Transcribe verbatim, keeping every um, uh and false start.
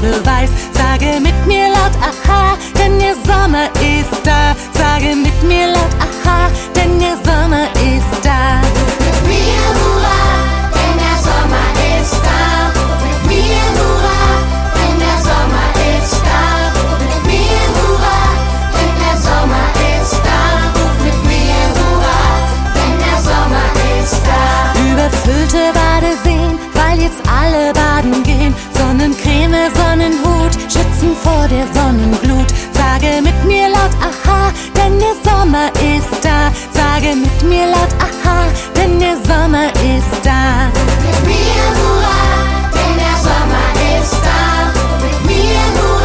Beweis. Sage mit mir laut aha, denn der Sommer ist da. Sage mit mir laut aha, denn der Sommer ist da. Mit mir hurra, denn der Sommer ist da. Mit mir hurra, denn der Sommer ist da. Mit mir hurra, denn der Sommer ist da. Mit mir hurra, denn der Sommer ist da. Überfüllte Badeseen, weil jetzt alle baden gehen. Sonnencreme, Sonnenhut, schützen vor der Sonnenglut. Sage mit mir laut aha, denn der Sommer ist da. Sage mit mir laut aha.